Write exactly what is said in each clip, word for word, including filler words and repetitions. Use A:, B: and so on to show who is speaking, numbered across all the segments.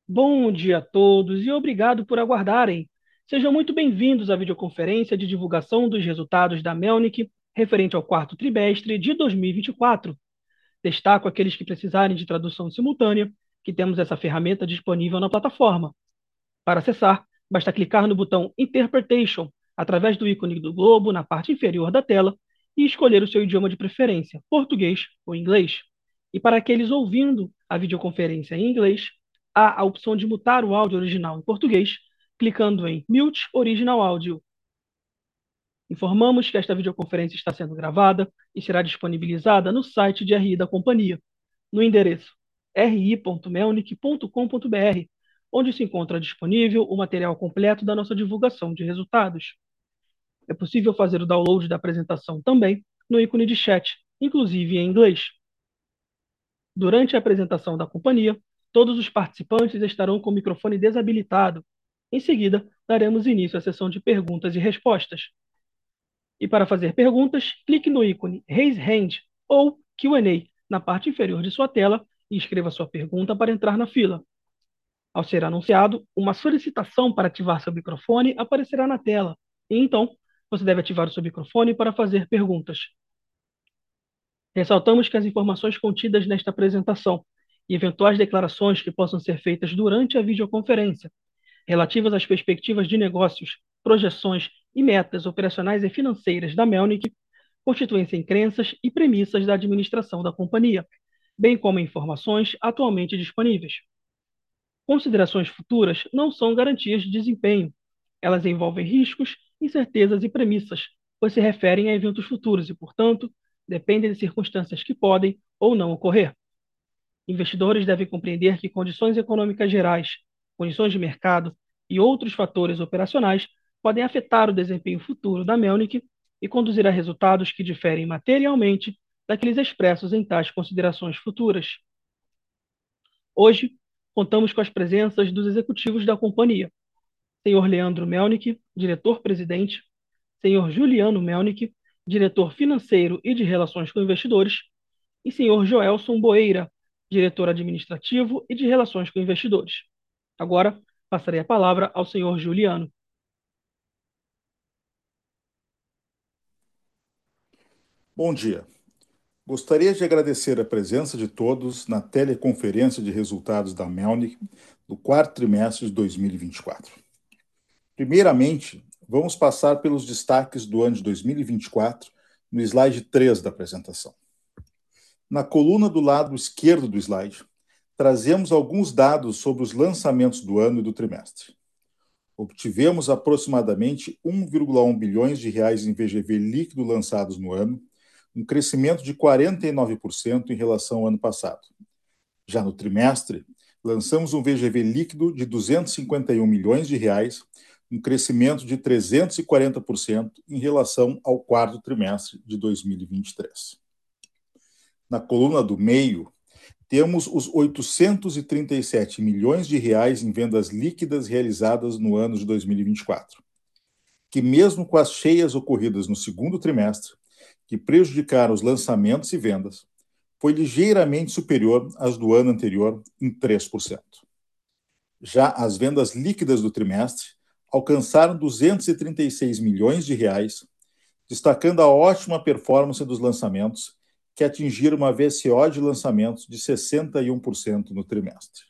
A: Bom dia a todos e obrigado por aguardarem. Sejam muito bem-vindos à videoconferência de divulgação dos resultados da Melnick referente ao quarto trimestre de dois mil e vinte e quatro. Destaco aqueles que precisarem de tradução simultânea, que temos essa ferramenta disponível na plataforma. Para acessar, basta clicar no botão Interpretation através do ícone do globo na parte inferior da tela e escolher o seu idioma de preferência, português ou inglês. E para aqueles ouvindo a videoconferência em inglês, há a opção de mutar o áudio original em português, clicando em Mute Original Audio. Informamos que esta videoconferência está sendo gravada e será disponibilizada no site de R I da companhia, no endereço r i ponto melnick ponto com ponto b r, onde se encontra disponível o material completo da nossa divulgação de resultados. É possível fazer o download da apresentação também no ícone de chat, inclusive em inglês. Durante a apresentação da companhia, todos os participantes estarão com o microfone desabilitado. Em seguida, daremos início à sessão de perguntas e respostas. E para fazer perguntas, clique no ícone Raise Hand ou Q and A na parte inferior de sua tela e escreva sua pergunta para entrar na fila. Ao ser anunciado, uma solicitação para ativar seu microfone aparecerá na tela, e então você deve ativar o seu microfone para fazer perguntas. Ressaltamos que as informações contidas nesta apresentação e eventuais declarações que possam ser feitas durante a videoconferência, relativas às perspectivas de negócios, projeções e metas operacionais e financeiras da Melnick, constituem-se em crenças e premissas da administração da companhia, bem como informações atualmente disponíveis. Considerações futuras não são garantias de desempenho. Elas envolvem riscos, incertezas e premissas, pois se referem a eventos futuros e, portanto, dependem de circunstâncias que podem ou não ocorrer. Investidores devem compreender que condições econômicas gerais, condições de mercado e outros fatores operacionais podem afetar o desempenho futuro da Melnick e conduzir a resultados que diferem materialmente daqueles expressos em tais considerações futuras. Hoje, contamos com as presenças dos executivos da companhia: senhor Leandro Melnick, diretor-presidente; senhor Juliano Melnick, diretor financeiro e de relações com investidores; e senhor Joelson Boeira, diretor administrativo e de relações com investidores. Agora, passarei a palavra ao senhor Juliano.
B: Bom dia. Gostaria de agradecer a presença de todos na teleconferência de resultados da Melnick do quarto trimestre de dois mil e vinte e quatro. Primeiramente, vamos passar pelos destaques do ano de dois mil e vinte e quatro no slide três da apresentação. Na coluna do lado esquerdo do slide, trazemos alguns dados sobre os lançamentos do ano e do trimestre. Obtivemos aproximadamente um vírgula um bilhões de reais em V G V líquido lançados no ano, um crescimento de quarenta e nove por cento em relação ao ano passado. Já no trimestre, lançamos um V G V líquido de duzentos e cinquenta e um milhões de reais, um crescimento de trezentos e quarenta por cento em relação ao quarto trimestre de dois mil e vinte e três. Na coluna do meio, temos os oitocentos e trinta e sete milhões de reais em vendas líquidas realizadas no ano de dois mil e vinte e quatro, que mesmo com as cheias ocorridas no segundo trimestre, que prejudicaram os lançamentos e vendas, foi ligeiramente superior às do ano anterior em três por cento. Já as vendas líquidas do trimestre alcançaram duzentos e trinta e seis milhões de reais, destacando a ótima performance dos lançamentos, que atingiram uma V C O de lançamentos de sessenta e um por cento no trimestre.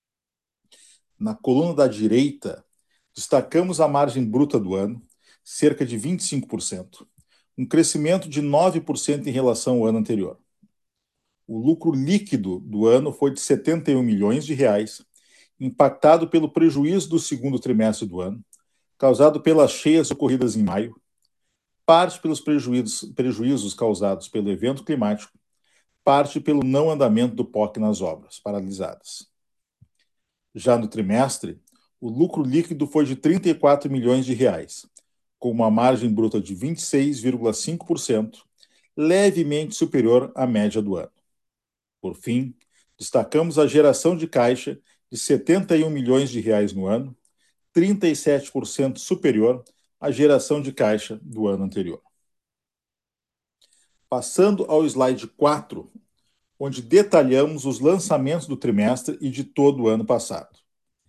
B: Na coluna da direita, destacamos a margem bruta do ano, cerca de vinte e cinco por cento, um crescimento de nove por cento em relação ao ano anterior. O lucro líquido do ano foi de setenta e um milhões de reais, impactado pelo prejuízo do segundo trimestre do ano, causado pelas cheias ocorridas em maio, parte pelos prejuízos, prejuízos causados pelo evento climático, parte pelo não andamento do P O C nas obras paralisadas. Já no trimestre, o lucro líquido foi de trinta e quatro milhões de reais, com uma margem bruta de vinte e seis vírgula cinco por cento, levemente superior à média do ano. Por fim, destacamos a geração de caixa de setenta e um milhões de reais no ano, trinta e sete por cento superior à geração de caixa do ano anterior. Passando ao slide quatro, onde detalhamos os lançamentos do trimestre e de todo o ano passado.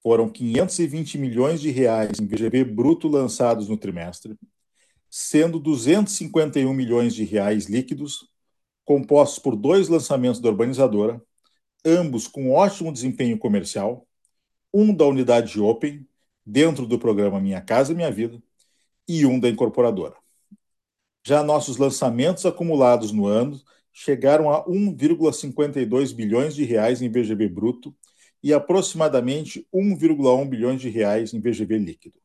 B: foram quinhentos e vinte milhões de reais em V G V bruto lançados no trimestre, sendo duzentos e cinquenta e um milhões de reais líquidos, compostos por dois lançamentos da urbanizadora, ambos com ótimo desempenho comercial, um da unidade Open, dentro do programa Minha Casa Minha Vida, e um da incorporadora. Já nossos lançamentos acumulados no ano chegaram a um vírgula cinquenta e dois bilhões de reais em V G V bruto e aproximadamente um vírgula um bilhões de reais em V G V líquido.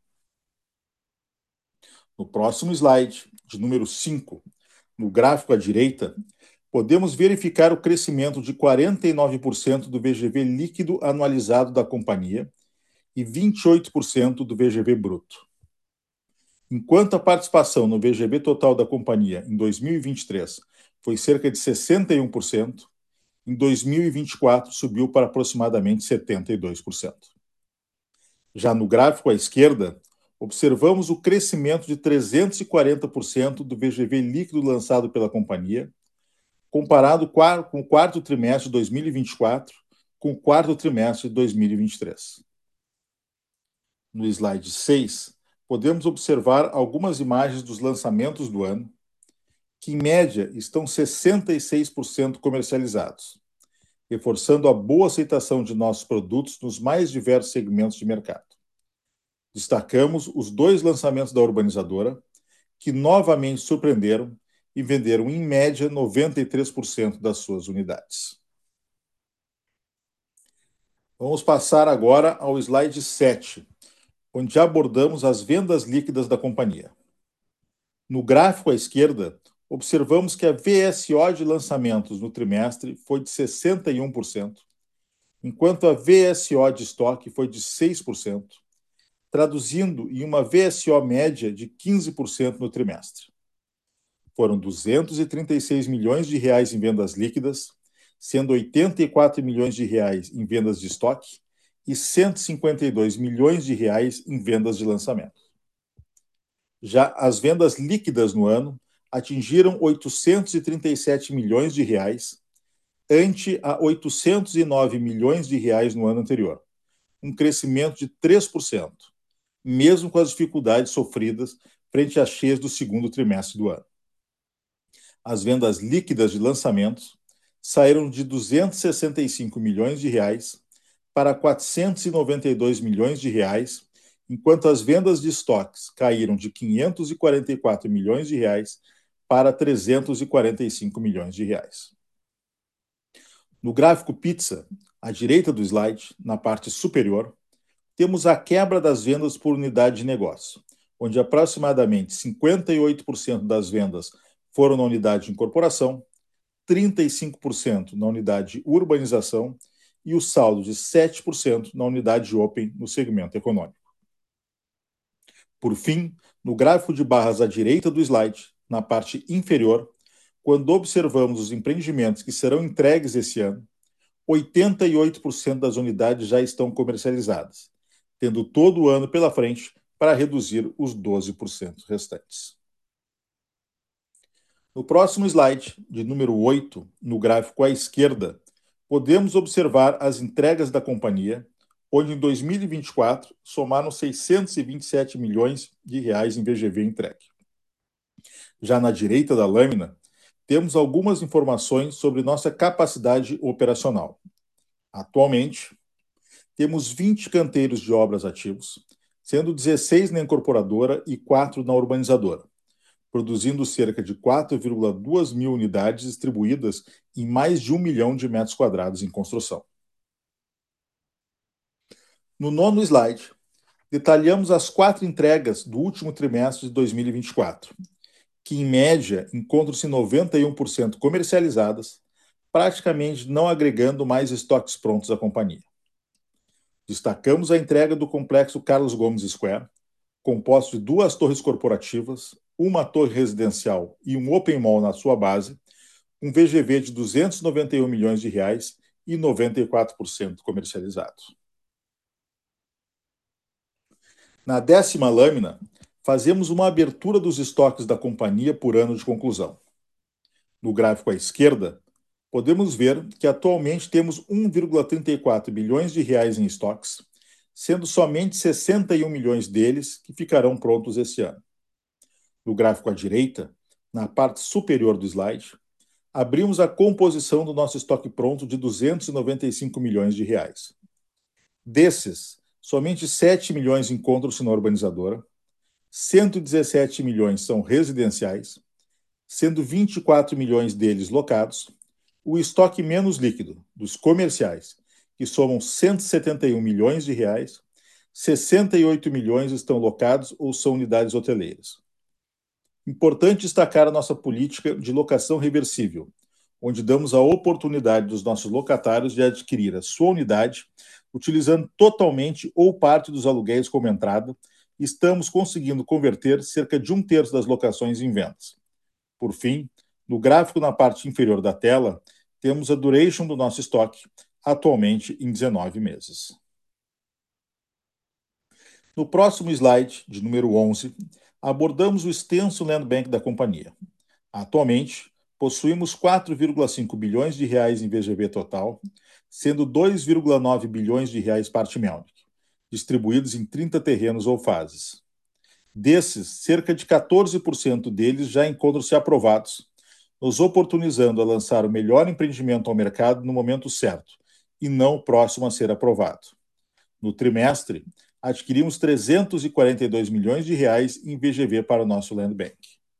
B: No próximo slide, de número cinco, no gráfico à direita, podemos verificar o crescimento de quarenta e nove por cento do V G V líquido anualizado da companhia e vinte e oito por cento do V G V bruto. Enquanto a participação no V G V total da companhia em dois mil e vinte e três foi cerca de sessenta e um por cento, em dois mil e vinte e quatro subiu para aproximadamente setenta e dois por cento. Já no gráfico à esquerda, observamos o crescimento de trezentos e quarenta por cento do V G V líquido lançado pela companhia, comparado com o quarto trimestre de dois mil e vinte e quatro com o quarto trimestre de dois mil e vinte e três. No slide seis, podemos observar algumas imagens dos lançamentos do ano, que em média estão sessenta e seis por cento comercializados, reforçando a boa aceitação de nossos produtos nos mais diversos segmentos de mercado. Destacamos os dois lançamentos da urbanizadora, que novamente surpreenderam e venderam em média noventa e três por cento das suas unidades. Vamos passar agora ao slide sete, onde abordamos as vendas líquidas da companhia. No gráfico à esquerda, observamos que a V S O de lançamentos no trimestre foi de sessenta e um por cento, enquanto a V S O de estoque foi de seis por cento, traduzindo em uma V S O média de quinze por cento no trimestre. Foram duzentos e trinta e seis milhões de reais em vendas líquidas, sendo oitenta e quatro milhões de reais em vendas de estoque e cento e cinquenta e dois milhões de reais em vendas de lançamento. Já as vendas líquidas no ano atingiram oitocentos e trinta e sete milhões de reais, ante a oitocentos e nove milhões de reais no ano anterior, um crescimento de três por cento, mesmo com as dificuldades sofridas frente às cheias do segundo trimestre do ano. As vendas líquidas de lançamentos saíram de duzentos e sessenta e cinco milhões de reais para quatrocentos e noventa e dois milhões de reais, enquanto as vendas de estoques caíram de quinhentos e quarenta e quatro milhões de reais para trezentos e quarenta e cinco milhões de reais. No gráfico pizza, à direita do slide, na parte superior, temos a quebra das vendas por unidade de negócio, onde aproximadamente cinquenta e oito por cento das vendas foram na unidade de incorporação, trinta e cinco por cento na unidade de urbanização e o saldo de sete por cento na unidade Open no segmento econômico. Por fim, no gráfico de barras à direita do slide, na parte inferior, quando observamos os empreendimentos que serão entregues esse ano, oitenta e oito por cento das unidades já estão comercializadas, tendo todo o ano pela frente para reduzir os doze por cento restantes. No próximo slide, de número oito, no gráfico à esquerda, podemos observar as entregas da companhia, onde em dois mil e vinte e quatro somaram seiscentos e vinte e sete milhões de reais em V G V entregue. Já na direita da lâmina, temos algumas informações sobre nossa capacidade operacional. Atualmente, temos vinte canteiros de obras ativos, sendo dezesseis na incorporadora e quatro na urbanizadora, produzindo cerca de quatro vírgula dois mil unidades distribuídas em mais de um milhão de metros quadrados em construção. No nono slide, detalhamos as quatro entregas do último trimestre de dois mil e vinte e quatro, que em média encontram-se noventa e um por cento comercializadas, praticamente não agregando mais estoques prontos à companhia. Destacamos a entrega do complexo Carlos Gomes Square, composto de duas torres corporativas, uma torre residencial e um open mall na sua base, com V G V de duzentos e noventa e um milhões de reais e noventa e quatro por cento comercializado. Na décima lâmina, fazemos uma abertura dos estoques da companhia por ano de conclusão. No gráfico à esquerda, podemos ver que atualmente temos um vírgula trinta e quatro bilhões de reais em estoques, sendo somente sessenta e um milhões deles que ficarão prontos esse ano. No gráfico à direita, na parte superior do slide, abrimos a composição do nosso estoque pronto de duzentos e noventa e cinco milhões de reais. Desses, somente sete milhões encontram-se na urbanizadora, cento e dezessete milhões são residenciais, sendo vinte e quatro milhões deles locados, o estoque menos líquido dos comerciais, que somam cento e setenta e um milhões de reais, sessenta e oito milhões estão locados ou são unidades hoteleiras. Importante destacar a nossa política de locação reversível, onde damos a oportunidade dos nossos locatários de adquirir a sua unidade, utilizando totalmente ou parte dos aluguéis como entrada, e estamos conseguindo converter cerca de um terço das locações em vendas. Por fim, no gráfico na parte inferior da tela, temos a duration do nosso estoque, atualmente em dezenove meses. No próximo slide, de número onze, abordamos o extenso land bank da companhia. Atualmente, possuímos quatro vírgula cinco bilhões de reais em V G V total, sendo dois vírgula nove bilhões de reais parte Melnick, distribuídos em trinta terrenos ou fases. Desses, cerca de quatorze por cento deles já encontram-se aprovados, nos oportunizando a lançar o melhor empreendimento ao mercado no momento certo, e não próximo a ser aprovado. No trimestre, adquirimos trezentos e quarenta e dois milhões de reais em V G V para o nosso land bank.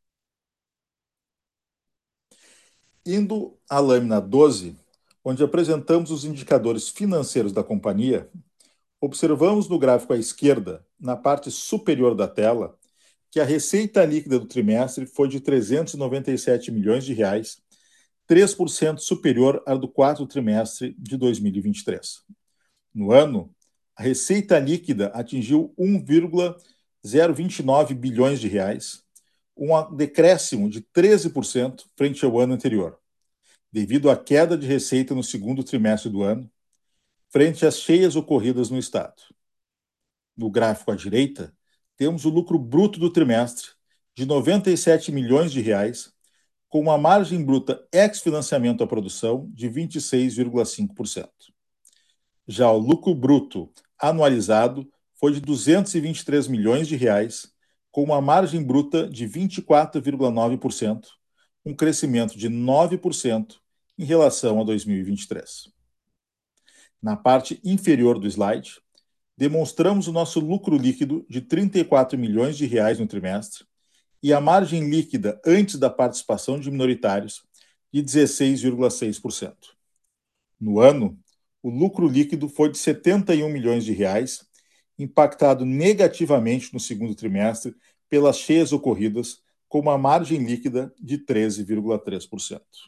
B: Indo à lâmina doze, onde apresentamos os indicadores financeiros da companhia, observamos no gráfico à esquerda, na parte superior da tela, que a receita líquida do trimestre foi de trezentos e noventa e sete milhões de reais, três por cento superior à do quarto trimestre de dois mil e vinte e três. No ano, a receita líquida atingiu um vírgula zero vinte e nove bilhões de reais, um decréscimo de treze por cento frente ao ano anterior, devido à queda de receita no segundo trimestre do ano, frente às cheias ocorridas no estado. No gráfico à direita, temos o lucro bruto do trimestre de noventa e sete milhões de reais, com uma margem bruta ex-financiamento à produção de vinte e seis vírgula cinco por cento. Já o lucro bruto anualizado foi de duzentos e vinte e três milhões de reais, com uma margem bruta de vinte e quatro vírgula nove por cento, um crescimento de nove por cento em relação a dois mil e vinte e três. Na parte inferior do slide, demonstramos o nosso lucro líquido de trinta e quatro milhões de reais no trimestre e a margem líquida antes da participação de minoritários de dezesseis vírgula seis por cento. No ano, o lucro líquido foi de setenta e um milhões de reais, impactado negativamente no segundo trimestre pelas cheias ocorridas, com uma margem líquida de treze vírgula três por cento.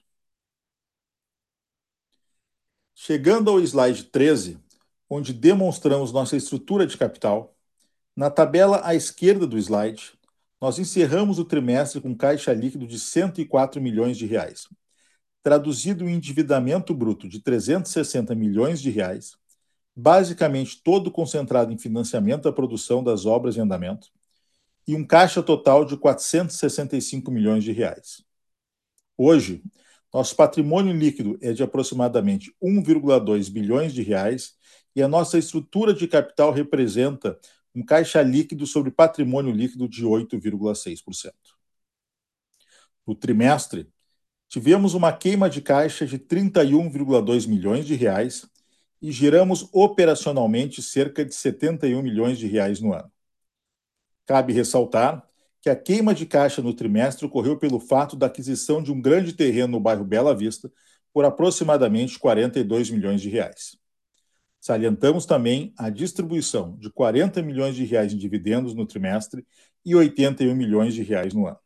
B: Chegando ao slide treze, onde demonstramos nossa estrutura de capital, na tabela à esquerda do slide, nós encerramos o trimestre com caixa líquido de cento e quatro milhões de reais, traduzido em endividamento bruto de trezentos e sessenta milhões de reais, basicamente todo concentrado em financiamento à produção das obras em andamento, e um caixa total de quatrocentos e sessenta e cinco milhões de reais. Hoje, nosso patrimônio líquido é de aproximadamente um vírgula dois bilhões de reais e a nossa estrutura de capital representa um caixa líquido sobre patrimônio líquido de oito vírgula seis por cento. No trimestre, tivemos uma queima de caixa de trinta e um vírgula dois milhões de reais e geramos operacionalmente cerca de setenta e um milhões de reais no ano. Cabe ressaltar que a queima de caixa no trimestre ocorreu pelo fato da aquisição de um grande terreno no bairro Bela Vista por aproximadamente quarenta e dois milhões de reais. Salientamos também a distribuição de quarenta milhões de reais em dividendos no trimestre e oitenta e um milhões de reais no ano.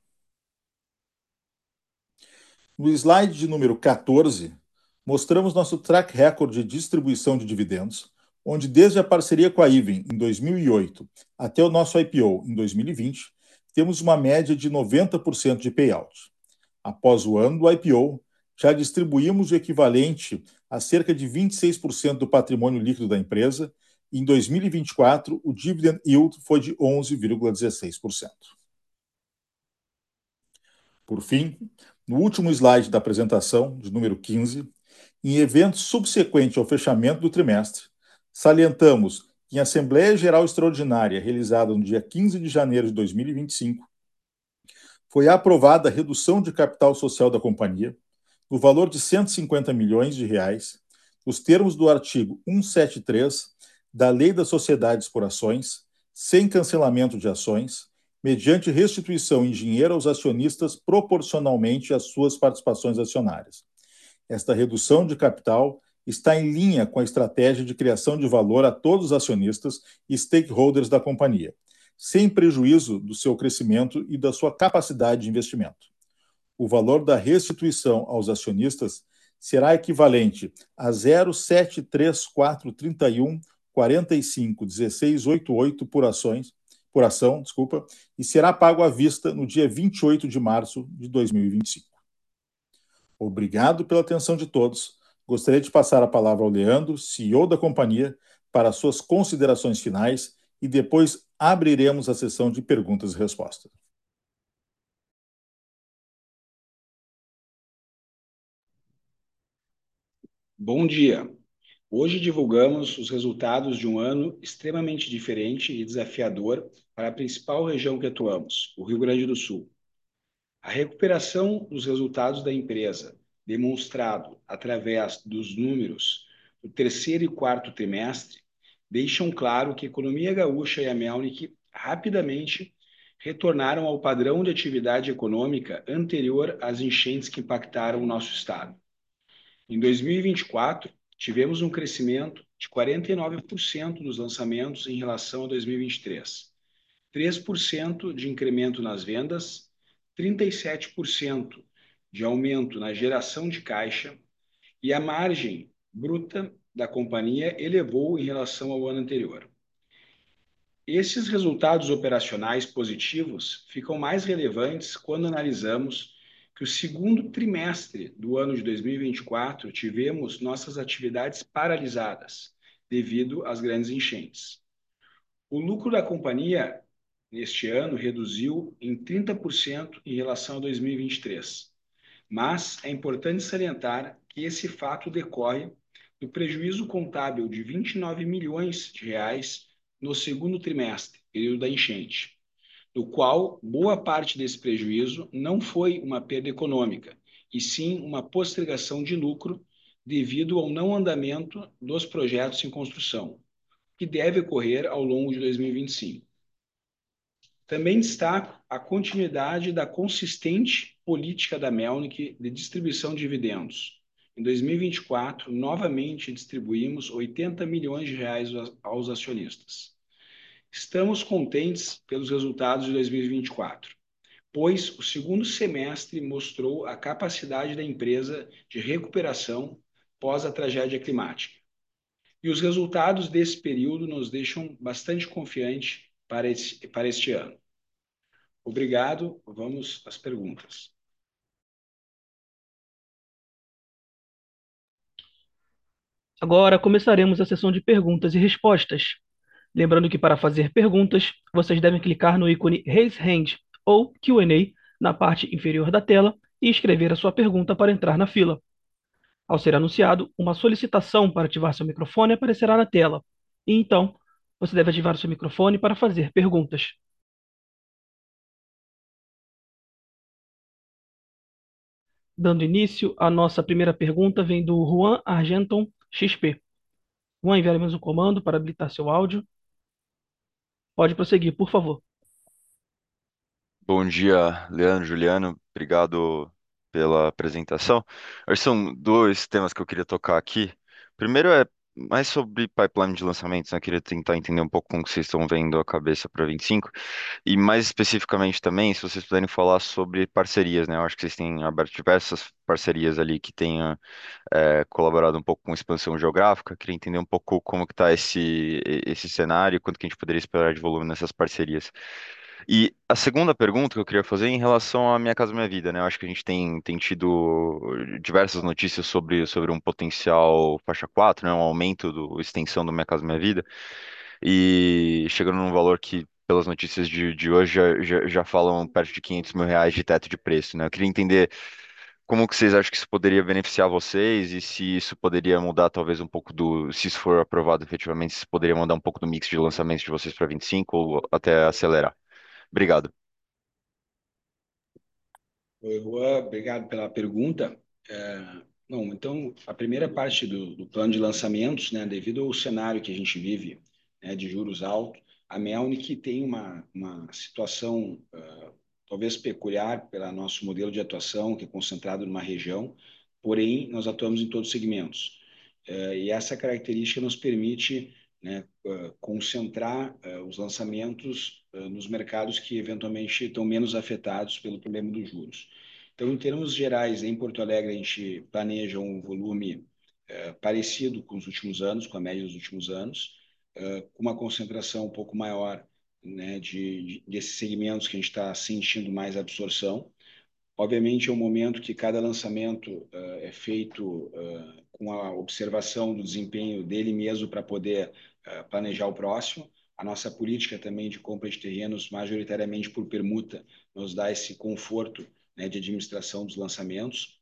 B: No slide de número quatorze, mostramos nosso track record de distribuição de dividendos, onde desde a parceria com a Iven em dois mil e oito até o nosso I P O em dois mil e vinte, temos uma média de noventa por cento de payout. Após o ano do I P O, já distribuímos o equivalente a cerca de vinte e seis por cento do patrimônio líquido da empresa, e em dois mil e vinte e quatro o dividend yield foi de onze vírgula dezesseis por cento. Por fim, no último slide da apresentação, de número quinze, em evento subsequente ao fechamento do trimestre, salientamos Em Assembleia Geral Extraordinária, realizada no dia quinze de janeiro de dois mil e vinte e cinco, foi aprovada a redução de capital social da companhia, no valor de cento e cinquenta milhões de reais, nos termos do artigo cento e setenta e três da Lei das Sociedades por Ações, sem cancelamento de ações, mediante restituição em dinheiro aos acionistas proporcionalmente às suas participações acionárias. Esta redução de capital está em linha com a estratégia de criação de valor a todos os acionistas e stakeholders da companhia, sem prejuízo do seu crescimento e da sua capacidade de investimento. O valor da restituição aos acionistas será equivalente a zero vírgula sete três quatro três um quatro cinco um seis oito oito por ações, por ação, desculpa, e será pago à vista no dia vinte e oito de março de dois mil e vinte e cinco. Obrigado pela atenção de todos. Gostaria de passar a palavra ao Leandro, C E O da companhia, para suas considerações finais e depois abriremos a sessão de perguntas e respostas.
C: Bom dia! Hoje divulgamos os resultados de um ano extremamente diferente e desafiador para a principal região que atuamos, o Rio Grande do Sul. A recuperação dos resultados da empresa, demonstrado através dos números do terceiro e quarto trimestre, deixam claro que a economia gaúcha e a Melnick rapidamente retornaram ao padrão de atividade econômica anterior às enchentes que impactaram o nosso estado. Em dois mil e vinte e quatro, tivemos um crescimento de quarenta e nove por cento dos lançamentos em relação a dois mil e vinte e três, três por cento de incremento nas vendas, trinta e sete por cento de aumento na geração de caixa e a margem bruta da companhia elevou em relação ao ano anterior. Esses resultados operacionais positivos ficam mais relevantes quando analisamos que o segundo trimestre do ano de dois mil e vinte e quatro tivemos nossas atividades paralisadas devido às grandes enchentes. O lucro da companhia neste ano reduziu em trinta por cento em relação a dois mil e vinte e três, mas é importante salientar que esse fato decorre do prejuízo contábil de vinte e nove milhões de reais no segundo trimestre, período da enchente, do qual boa parte desse prejuízo não foi uma perda econômica, e sim uma postergação de lucro devido ao não andamento dos projetos em construção, que deve ocorrer ao longo de dois mil e vinte e cinco. Também destaco a continuidade da consistente política da Melnick de distribuição de dividendos. Em dois mil e vinte e quatro, novamente distribuímos oitenta milhões de reais aos acionistas. Estamos contentes pelos resultados de dois mil e vinte e quatro, pois o segundo semestre mostrou a capacidade da empresa de recuperação pós a tragédia climática. E os resultados desse período nos deixam bastante confiantes para este, para este ano. Obrigado, vamos às perguntas.
A: Agora começaremos a sessão de perguntas e respostas. Lembrando que para fazer perguntas, vocês devem clicar no ícone Raise Hand ou Q and A na parte inferior da tela e escrever a sua pergunta para entrar na fila. Ao ser anunciado, uma solicitação para ativar seu microfone aparecerá na tela. E então, você deve ativar o seu microfone para fazer perguntas. Dando início, a nossa primeira pergunta vem do Juan Argenton, X P. Juan, enviaremos um comando para habilitar seu áudio. Pode prosseguir, por favor.
D: Bom dia, Leandro, Juliano. Obrigado pela apresentação. Acho que são dois temas que eu queria tocar aqui. Primeiro é mais sobre pipeline de lançamentos, né? Eu queria tentar entender um pouco como que vocês estão vendo a cabeça para vinte e cinco. E mais especificamente também, se vocês puderem falar sobre parcerias, né? Eu acho que vocês têm aberto diversas parcerias ali que tenham é, colaborado um pouco com expansão geográfica. Queria entender um pouco como que está esse, esse cenário, quanto que a gente poderia esperar de volume nessas parcerias. E a segunda pergunta que eu queria fazer é em relação à Minha Casa Minha Vida, né? Eu acho que a gente tem, tem tido diversas notícias sobre, sobre um potencial faixa quatro, né? Um aumento do extensão do Minha Casa Minha Vida, e chegando num valor que, pelas notícias de, de hoje, já, já, já falam perto de quinhentos mil reais de teto de preço, né? Eu queria entender como que vocês acham que isso poderia beneficiar vocês e se isso poderia mudar talvez um pouco do, se isso for aprovado efetivamente, se isso poderia mudar um pouco do mix de lançamentos de vocês para vinte e cinco ou até acelerar? Obrigado.
C: Oi, Juan, obrigado pela pergunta. É, não, então, a primeira parte do, do plano de lançamentos, né, devido ao cenário que a gente vive, né, de juros altos, a Melnick tem uma, uma situação uh, talvez peculiar pelo nosso modelo de atuação, que é concentrado numa região, porém, nós atuamos em todos os segmentos. Uh, e essa característica nos permite, né, uh, concentrar uh, os lançamentos uh, nos mercados que eventualmente estão menos afetados pelo problema dos juros. Então, em termos gerais, em Porto Alegre, a gente planeja um volume uh, parecido com os últimos anos, com a média dos últimos anos, uh, com uma concentração um pouco maior, né, de, de, desses segmentos que a gente está sentindo mais absorção. Obviamente, é um momento que cada lançamento uh, é feito uh, com a observação do desempenho dele mesmo para poder uh, planejar o próximo. A nossa política também de compra de terrenos, majoritariamente por permuta, nos dá esse conforto, né, de administração dos lançamentos.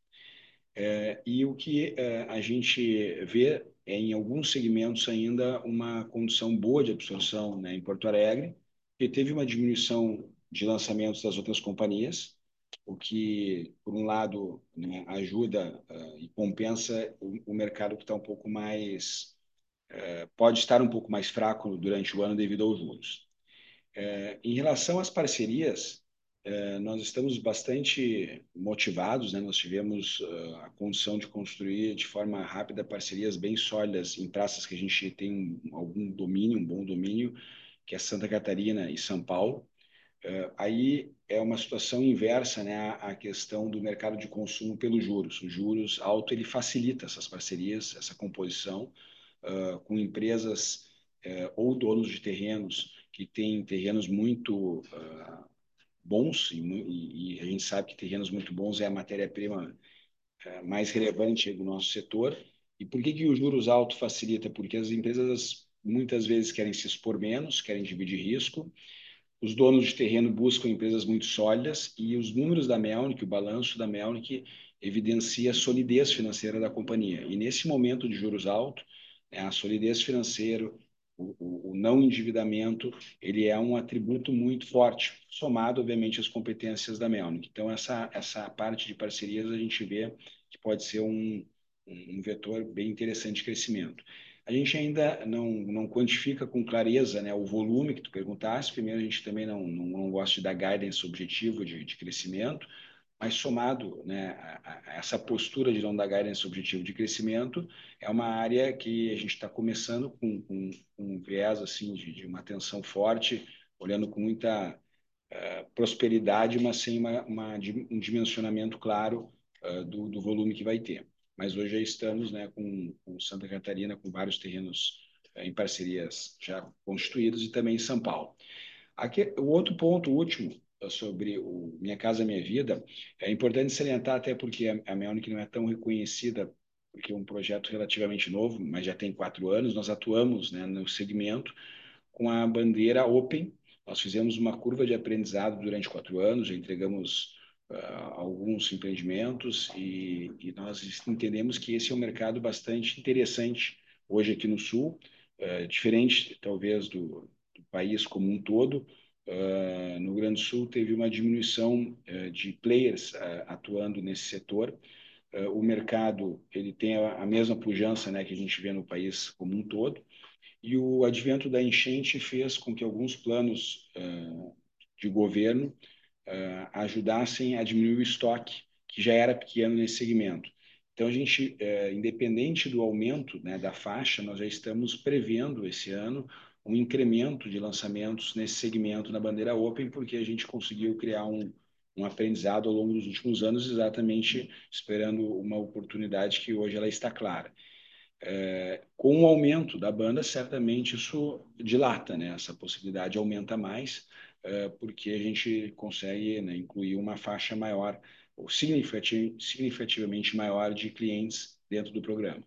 C: Uh, e o que uh, a gente vê é, em alguns segmentos ainda, uma condição boa de absorção, né, em Porto Alegre, que teve uma diminuição de lançamentos das outras companhias, o que, por um lado, né, ajuda uh, e compensa o, o mercado que está um pouco mais, uh, pode estar um pouco mais fraco durante o ano devido aos juros. Uh, em relação às parcerias, uh, nós estamos bastante motivados, né? Nós tivemos uh, a condição de construir de forma rápida parcerias bem sólidas em praças que a gente tem algum domínio, um bom domínio, que é Santa Catarina e São Paulo. Uh, aí é uma situação inversa, né, à questão do mercado de consumo pelos juros. Os juros alto ele facilita essas parcerias, essa composição uh, com empresas uh, ou donos de terrenos que têm terrenos muito uh, bons e, e, e a gente sabe que terrenos muito bons é a matéria-prima uh, mais relevante do nosso setor. E por que que os juros altos facilita? Porque as empresas muitas vezes querem se expor menos, querem dividir risco. Os donos de terreno buscam empresas muito sólidas e os números da Melnick, o balanço da Melnick, evidencia a solidez financeira da companhia. E nesse momento de juros altos, né, a solidez financeira, o, o, o não endividamento, ele é um atributo muito forte, somado, obviamente, às competências da Melnick. Então, essa, essa parte de parcerias a gente vê que pode ser um, um vetor bem interessante de crescimento. A gente ainda não, não quantifica com clareza, né, o volume que tu perguntaste. Primeiro, a gente também não, não, não gosta de dar guidance objetivo de, de crescimento, mas somado, né, a, a essa postura de não dar guidance objetivo de crescimento, é uma área que a gente está começando com, com, com um viés assim, de, de uma atenção forte, olhando com muita uh, prosperidade, mas sem uma, uma, um dimensionamento claro uh, do, do volume que vai ter. Mas hoje já estamos, né, com, com Santa Catarina, com vários terrenos uh, em parcerias já constituídos e também em São Paulo. Aqui, o outro ponto, último, sobre o Minha Casa Minha Vida, é importante salientar até porque a, a Melnick não é tão reconhecida, porque é um projeto relativamente novo, mas já tem quatro anos. Nós atuamos, né, no segmento com a bandeira Open. Nós fizemos uma curva de aprendizado durante quatro anos, já entregamos uh, alguns empreendimentos e, e nós entendemos que esse é um mercado bastante interessante hoje aqui no Sul, uh, diferente talvez do, do país como um todo. Uh, no Rio Grande do Sul teve uma diminuição uh, de players uh, atuando nesse setor. Uh, o mercado ele tem a, a mesma pujança, né, que a gente vê no país como um todo. E o advento da enchente fez com que alguns planos uh, de governo uh, ajudassem a diminuir o estoque, que já era pequeno nesse segmento. Então, a gente, uh, independente do aumento, né, da faixa, nós já estamos prevendo esse ano um incremento de lançamentos nesse segmento na bandeira Open, porque a gente conseguiu criar um, um aprendizado ao longo dos últimos anos, exatamente esperando uma oportunidade que hoje ela está clara. É, com o aumento da banda, certamente isso dilata, né? Essa possibilidade aumenta mais, é, porque a gente consegue, né, incluir uma faixa maior, ou significativamente maior de clientes dentro do programa.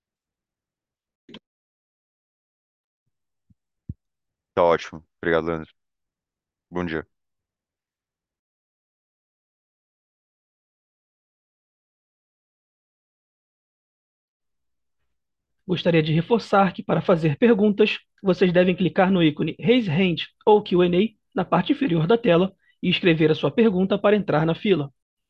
D: Tá ótimo. Obrigado, Leandro. Bom dia.
A: Gostaria de reforçar que, para fazer perguntas, vocês devem clicar no ícone Raise Hand ou Q and A na parte inferior da tela e escrever a sua pergunta para entrar na fila.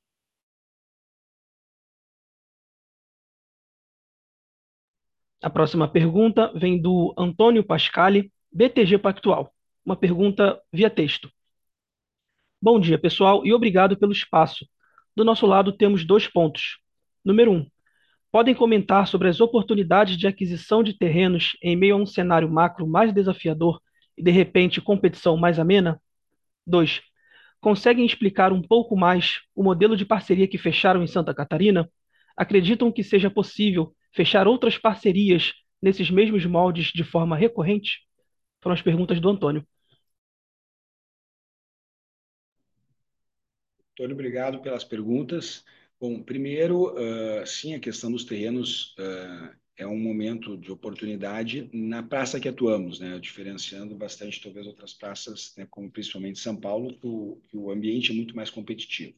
A: A próxima pergunta vem do Antônio Pascali, B T G Pactual. Uma pergunta via texto. Bom dia, pessoal, e obrigado pelo espaço. Do nosso lado, temos dois pontos. Número um, podem comentar sobre as oportunidades de aquisição de terrenos em meio a um cenário macro mais desafiador e, de repente, competição mais amena? Dois, conseguem explicar um pouco mais o modelo de parceria que fecharam em Santa Catarina? Acreditam que seja possível fechar outras parcerias nesses mesmos moldes de forma recorrente? Foram as perguntas do Antônio.
C: Antônio, obrigado pelas perguntas. Bom, primeiro, uh, sim, a questão dos terrenos uh, é um momento de oportunidade na praça que atuamos, né? Diferenciando bastante, talvez, outras praças, né, como principalmente São Paulo, que o, que o ambiente é muito mais competitivo.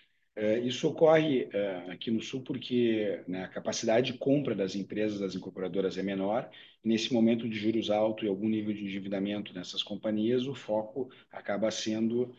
C: Uh, isso ocorre uh, aqui no Sul porque, né, a capacidade de compra das empresas, das incorporadoras é menor, e nesse momento de juros altos e algum nível de endividamento nessas companhias, o foco acaba sendo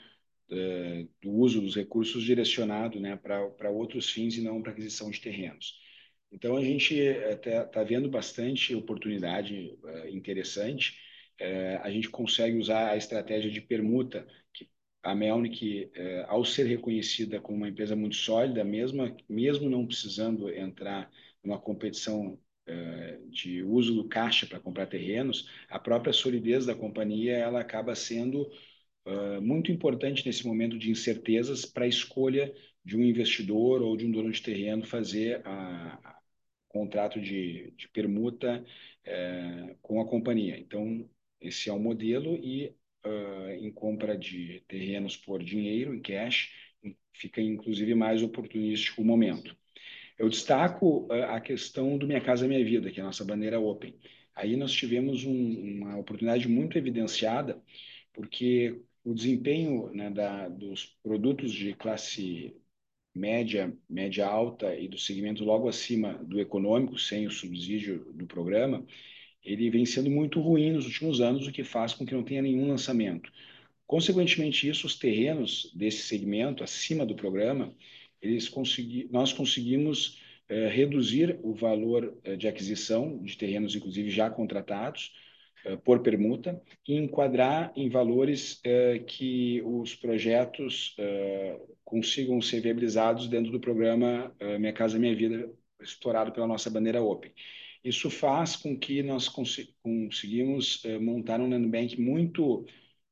C: Uh, do uso dos recursos direcionado, né, para outros fins e não para aquisição de terrenos. Então, a gente está vendo bastante oportunidade uh, interessante. Uh, a gente consegue usar a estratégia de permuta, que a Melnick, uh, ao ser reconhecida como uma empresa muito sólida, mesmo, mesmo não precisando entrar numa competição uh, de uso do caixa para comprar terrenos, a própria solidez da companhia ela acaba sendo Uh, muito importante nesse momento de incertezas para a escolha de um investidor ou de um dono de terreno fazer a, a contrato de, de permuta uh, com a companhia. Então, esse é o modelo e uh, em compra de terrenos por dinheiro, em cash, fica inclusive mais oportunístico o momento. Eu destaco uh, a questão do Minha Casa Minha Vida, que é a nossa bandeira Open. Aí nós tivemos um, uma oportunidade muito evidenciada, porque o desempenho, né, da, dos produtos de classe média, média alta e do segmento logo acima do econômico, sem o subsídio do programa, ele vem sendo muito ruim nos últimos anos, o que faz com que não tenha nenhum lançamento. Consequentemente, isso, os terrenos desse segmento, acima do programa, eles consegui, nós conseguimos eh, reduzir o valor eh, de aquisição de terrenos, inclusive já contratados, eh, por permuta, e enquadrar em valores eh, que os projetos eh, consigam ser viabilizados dentro do programa eh, Minha Casa Minha Vida, estourado pela nossa bandeira Open. Isso faz com que nós cons conseguimos eh, montar um land bank muito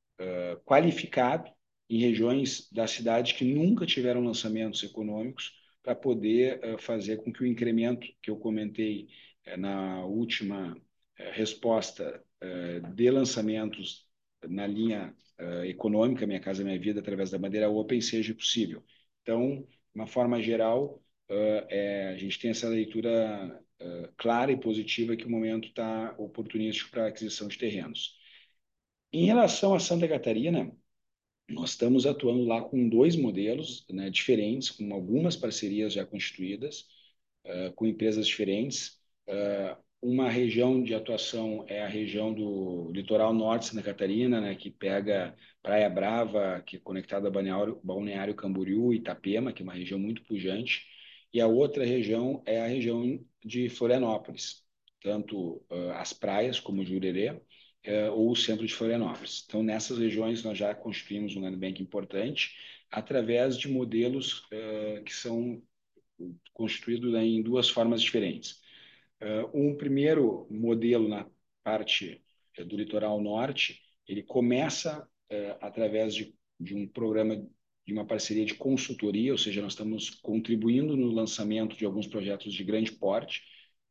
C: qualificado em regiões da cidade que nunca tiveram lançamentos econômicos para poder uh, fazer com que o incremento que eu comentei uh, na última uh, resposta de lançamentos na linha econômica Minha Casa Minha Vida através da bandeira Open seja possível. Então, de uma forma geral, é, a gente tem essa leitura clara e positiva que o momento está oportunístico para a aquisição de terrenos. Em relação a Santa Catarina, nós estamos atuando lá com dois modelos, né, diferentes, com algumas parcerias já constituídas, uh, com empresas diferentes. Uh, uma região de atuação é a região do litoral norte de Santa Catarina, né, que pega Praia Brava, que é conectada a Balneário, Balneário Camboriú e Itapema, que é uma região muito pujante. E a outra região é a região de Florianópolis, tanto uh, as praias como Jurerê, Uh, ou o centro de Florianópolis. Então, nessas regiões, nós já constituímos um land bank importante através de modelos uh, que são constituídos, né, em duas formas diferentes. Uh, um primeiro modelo na parte uh, do litoral norte, ele começa uh, através de, de um programa, de uma parceria de consultoria, ou seja, nós estamos contribuindo no lançamento de alguns projetos de grande porte,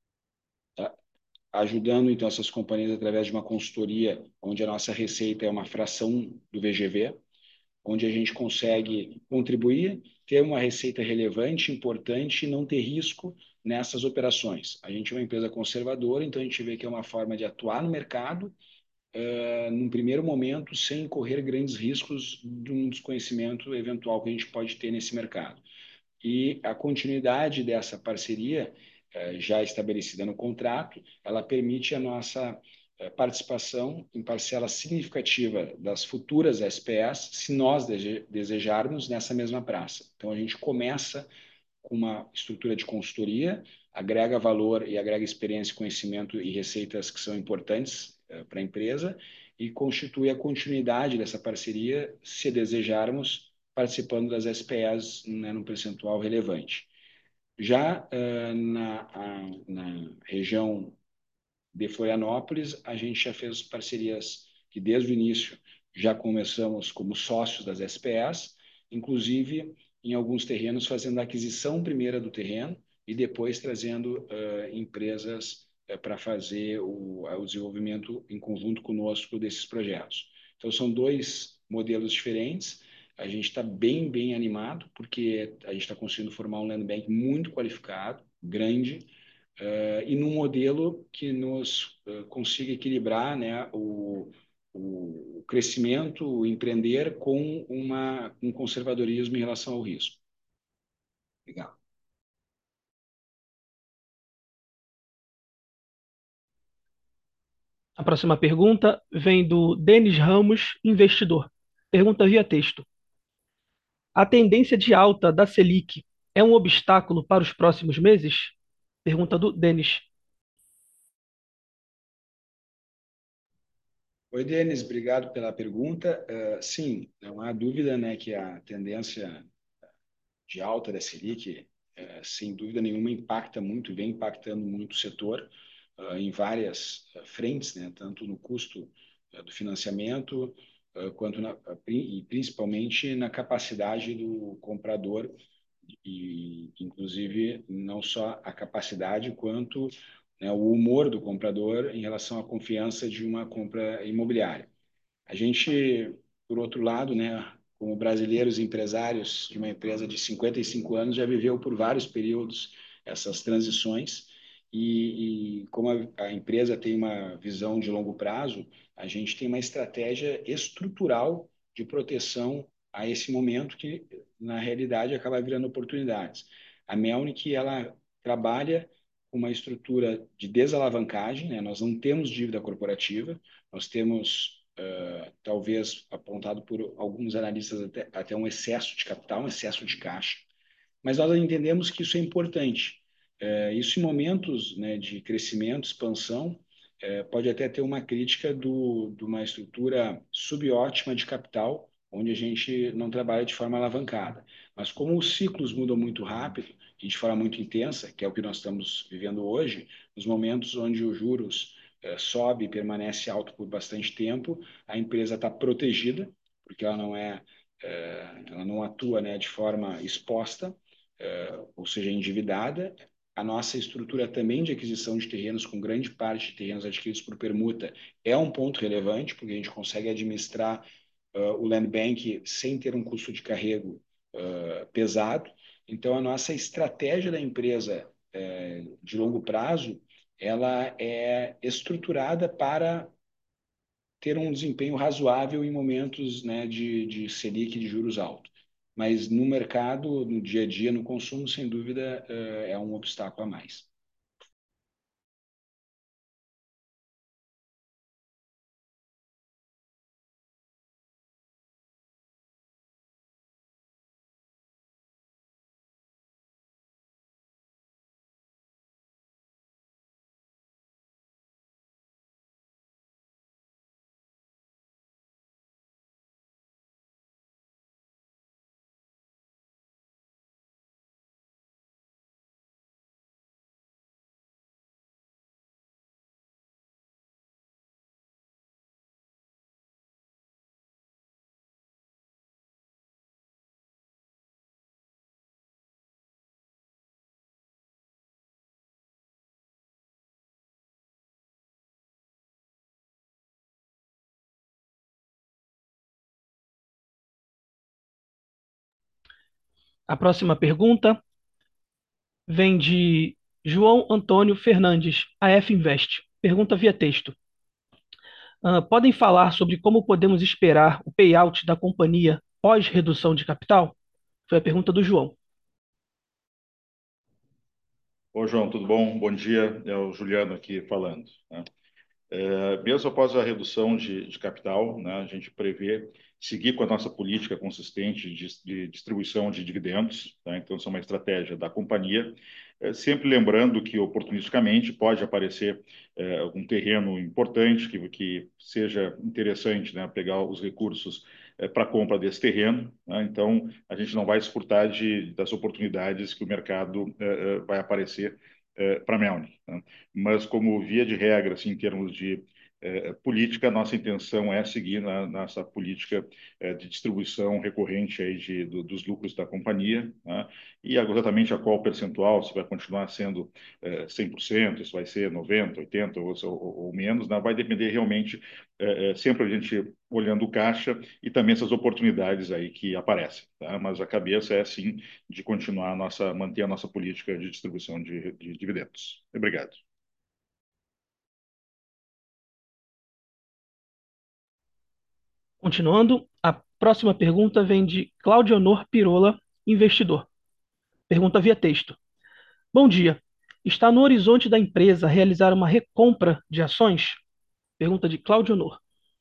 C: tá? Ajudando, então, essas companhias através de uma consultoria, onde a nossa receita é uma fração do V G V, onde a gente consegue contribuir, ter uma receita relevante, importante e não ter risco nessas operações. A gente é uma empresa conservadora, então a gente vê que é uma forma de atuar no mercado, uh, num primeiro momento, sem correr grandes riscos de um desconhecimento eventual que a gente pode ter nesse mercado. E a continuidade dessa parceria já estabelecida no contrato, ela permite a nossa participação em parcela significativa das futuras S P S, se nós desejarmos, nessa mesma praça. Então, a gente começa com uma estrutura de consultoria, agrega valor e agrega experiência, conhecimento e receitas que são importantes para a empresa e constitui a continuidade dessa parceria, se desejarmos, participando das S P Es, né, num percentual relevante. Já uh, na, a, na região de Florianópolis, a gente já fez parcerias que desde o início já começamos como sócios das S P Es, inclusive em alguns terrenos fazendo a aquisição primeira do terreno e depois trazendo uh, empresas uh, para fazer o, o desenvolvimento em conjunto conosco desses projetos. Então, são dois modelos diferentes. A gente está bem, bem animado, porque a gente está conseguindo formar um land bank muito qualificado, grande, Uh, e num modelo que nos uh, consiga equilibrar, né, o, o crescimento, o empreender com uma, um conservadorismo em relação ao risco. Obrigado.
A: A próxima pergunta vem do Denis Ramos, investidor. Pergunta via texto. A tendência de alta da Selic é um obstáculo para os próximos meses? Pergunta do Denis.
C: Oi, Denis, obrigado pela pergunta. Uh, sim, não há dúvida, né, que a tendência de alta da Selic, uh, sem dúvida nenhuma, impacta muito, vem impactando muito o setor uh, em várias frentes, né, tanto no custo uh, do financiamento, uh, quanto na, e principalmente na capacidade do comprador, e inclusive não só a capacidade, quanto, né, o humor do comprador em relação à confiança de uma compra imobiliária. A gente, por outro lado, né, como brasileiros empresários de uma empresa de cinquenta e cinco anos, já viveu por vários períodos essas transições e, e como a, a empresa tem uma visão de longo prazo, a gente tem uma estratégia estrutural de proteção a esse momento que, na realidade, acaba virando oportunidades. A Melnick, ela trabalha com uma estrutura de desalavancagem, né? Nós não temos dívida corporativa, nós temos Uh, talvez apontado por alguns analistas até, até um excesso de capital, um excesso de caixa, mas nós entendemos que isso é importante. Uh, isso em momentos, né, de crescimento, expansão, uh, pode até ter uma crítica do, de uma estrutura subótima de capital, onde a gente não trabalha de forma alavancada. Mas como os ciclos mudam muito rápido, e de forma muito intensa, que é o que nós estamos vivendo hoje, nos momentos onde os juros sobe e permanece alto por bastante tempo, a empresa está protegida, porque ela não é, ela não atua, né, de forma exposta, ou seja, endividada. A nossa estrutura também de aquisição de terrenos, com grande parte de terrenos adquiridos por permuta, é um ponto relevante, porque a gente consegue administrar o land bank sem ter um custo de carrego pesado. Então, a nossa estratégia da empresa de longo prazo, ela é estruturada para ter um desempenho razoável em momentos, né, de, de Selic de juros altos. Mas no mercado, no dia a dia, no consumo, sem dúvida, é um obstáculo a mais.
A: A próxima pergunta vem de João Antônio Fernandes, A F Invest. Pergunta via texto. Uh, podem falar sobre como podemos esperar o payout da companhia pós redução de capital? Foi a pergunta do João.
B: Ô, João, tudo bom? Bom dia. É o Juliano aqui falando, né? É, mesmo após a redução de, de capital, né, a gente prevê seguir com a nossa política consistente de, de distribuição de dividendos, tá? Então, isso é uma estratégia da companhia, é, sempre lembrando que, oportunisticamente, pode aparecer é, algum terreno importante que, que seja interessante, né, pegar os recursos é, para a compra desse terreno, né? Então, a gente não vai se furtar de, das oportunidades que o mercado é, é, vai aparecer é, para a Melnick, né? Mas, como via de regra, assim, em termos de eh, política, nossa intenção é seguir na, nessa política eh, de distribuição recorrente aí de, do, dos lucros da companhia, né? E exatamente a qual percentual, se vai continuar sendo eh, cem por cento, se vai ser noventa por cento, oitenta por cento ou, ou, ou menos, né? Vai depender realmente, eh, sempre a gente olhando o caixa e também essas oportunidades aí que aparecem, tá? Mas a cabeça é, sim, de continuar a nossa, manter a nossa política de distribuição de, de dividendos. Obrigado.
A: Continuando, a próxima pergunta vem de Claudionor Pirola, investidor. Pergunta via texto. Bom dia. Está no horizonte da empresa realizar uma recompra de ações? Pergunta de Claudionor.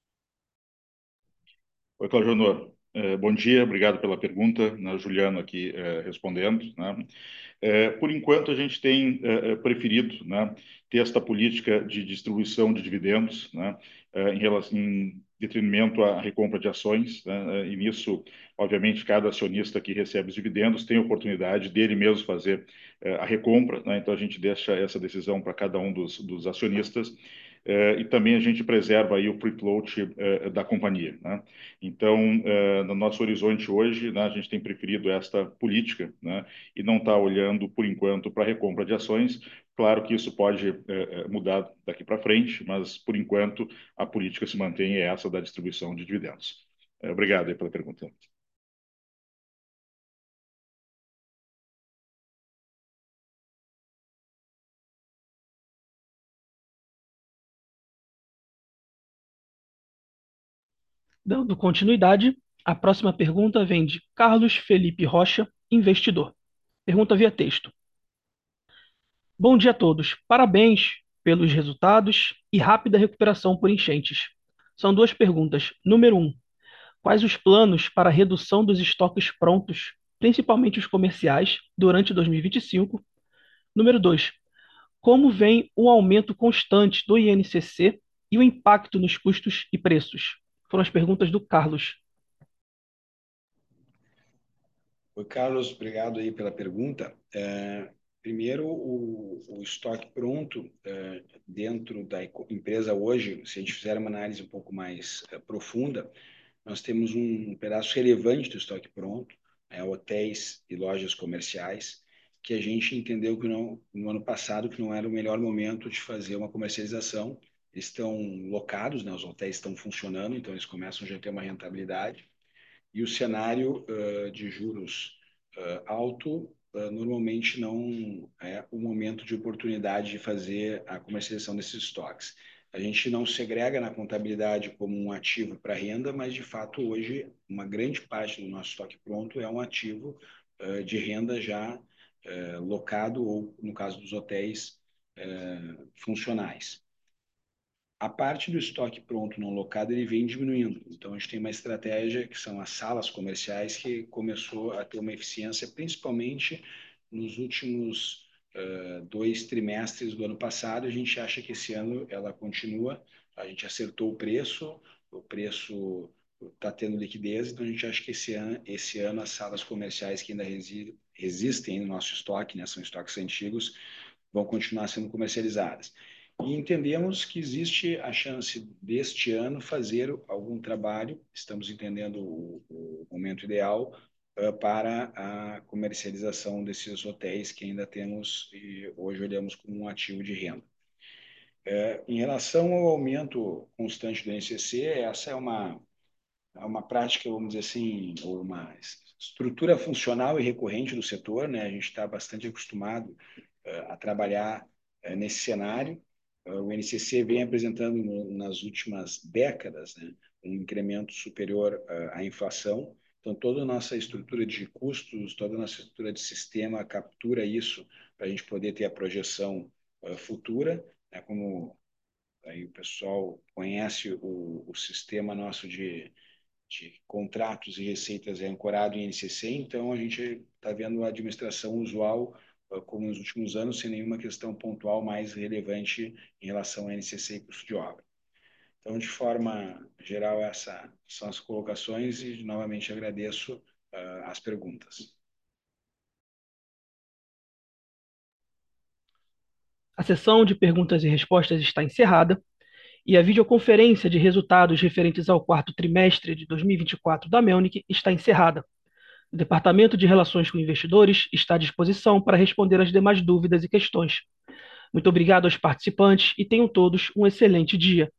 B: Oi, Claudio Honor. Eh, bom dia, obrigado pela pergunta. Né, Juliano aqui eh, respondendo, né? Eh, por enquanto, a gente tem eh, eh, preferido, né, ter esta política de distribuição de dividendos, né, eh, em relação, em detrimento à recompra de ações, né? E nisso, obviamente, cada acionista que recebe os dividendos tem a oportunidade dele mesmo fazer eh, a recompra, né? Então, a gente deixa essa decisão para cada um dos, dos acionistas. Eh, e também a gente preserva aí o free float eh, da companhia, né? Então, eh, no nosso horizonte hoje, né, a gente tem preferido esta política, né, e não está olhando, por enquanto, para a recompra de ações. Claro que isso pode eh, eh, mudar daqui para frente, mas, por enquanto, a política se mantém é essa da distribuição de dividendos. Eh, obrigado aí pela pergunta.
A: Dando continuidade, a próxima pergunta vem de Carlos Felipe Rocha, investidor. Pergunta via texto. Bom dia a todos. Parabéns pelos resultados e rápida recuperação por enchentes. São duas perguntas. Número um, quais os planos para a redução dos estoques prontos, principalmente os comerciais, durante dois mil e vinte e cinco? Número dois, como vem o aumento constante do I N C C e o impacto nos custos e preços? Foram as perguntas do Carlos.
C: Oi, Carlos, obrigado aí pela pergunta. É, primeiro, o, o estoque pronto é, dentro da empresa hoje, se a gente fizer uma análise um pouco mais é, profunda, nós temos um pedaço relevante do estoque pronto, é, hotéis e lojas comerciais, que a gente entendeu que não, no ano passado que não era o melhor momento de fazer uma comercialização. Eles estão locados, né, os hotéis estão funcionando, então eles começam já a ter uma rentabilidade. E o cenário uh, de juros uh, alto uh, normalmente não é o momento de oportunidade de fazer a comercialização desses estoques. A gente não segrega na contabilidade como um ativo para renda, mas de fato hoje uma grande parte do nosso estoque pronto é um ativo uh, de renda já uh, locado ou, no caso dos hotéis, uh, funcionais. A parte do estoque pronto não locado ele vem diminuindo. Então, a gente tem uma estratégia que são as salas comerciais que começou a ter uma eficiência, principalmente nos últimos uh, dois trimestres do ano passado. A gente acha que esse ano ela continua. A gente acertou o preço, o preço está tendo liquidez, então a gente acha que esse ano, esse ano as salas comerciais que ainda resi resistem no nosso estoque, né, são estoques antigos, vão continuar sendo comercializadas. E entendemos que existe a chance deste ano fazer algum trabalho, estamos entendendo o, o momento ideal uh, para a comercialização desses hotéis que ainda temos e hoje olhamos como um ativo de renda. Uh, em relação ao aumento constante do I N C C, essa é uma, é uma prática, vamos dizer assim, ou uma estrutura funcional e recorrente do setor, né? A gente está bastante acostumado uh, a trabalhar uh, nesse cenário. O I N C C vem apresentando no, nas últimas décadas, né, um incremento superior uh, à inflação. Então, toda a nossa estrutura de custos, toda a nossa estrutura de sistema captura isso para a gente poder ter a projeção uh, futura, né, como aí o pessoal conhece o, o sistema nosso de, de contratos e receitas é ancorado em N C C, então a gente está vendo a administração usual uh, como nos últimos anos, sem nenhuma questão pontual mais relevante em relação a N C C e custo de obra. Então, de forma geral, essas são as colocações e, novamente, agradeço uh, as perguntas.
A: A sessão de perguntas e respostas está encerrada e a videoconferência de resultados referentes ao quarto trimestre de dois mil e vinte e quatro da Melnick está encerrada. O Departamento de Relações com Investidores está à disposição para responder às demais dúvidas e questões. Muito obrigado aos participantes e tenham todos um excelente dia.